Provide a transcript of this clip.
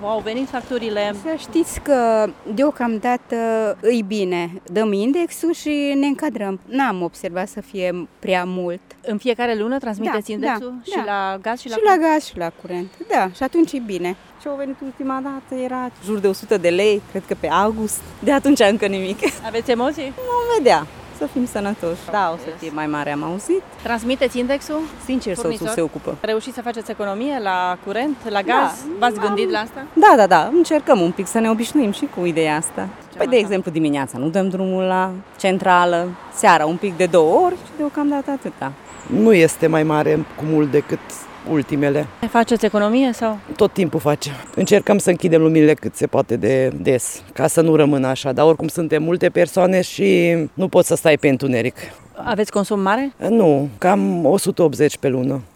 au venit facturile. Să știți că deocamdată îi bine. Dăm indexul și ne încadrăm. N-am observat să fie prea mult. În fiecare lună transmiteți indexul? Și la gaz și la curent? La gaz și la curent, da. Și atunci e bine. Ce au venit ultima dată era jur de 100 de lei, cred că pe august. De atunci încă nimic. Aveți emoții? Vom vedea. Să fim sănătoși. Da, o să fie mai mare, am auzit. Transmiteți indexul? Sincer, soțul se ocupă. Reușiți să faceți economie la curent, la gaz? V-ați gândit la asta? Da. Încercăm un pic să ne obișnuim și cu ideea asta. Păi, de exemplu, dimineața nu dăm drumul la centrală, seara un pic de 2 ori și deocamdată atâta. Nu este mai mare cu mult decât ultimele. Faceți economie sau? Tot timpul facem. Încercăm să închidem luminile cât se poate de des, ca să nu rămână așa, dar oricum suntem multe persoane și nu poți să stai pe întuneric. Aveți consum mare? Nu, cam 180 pe lună.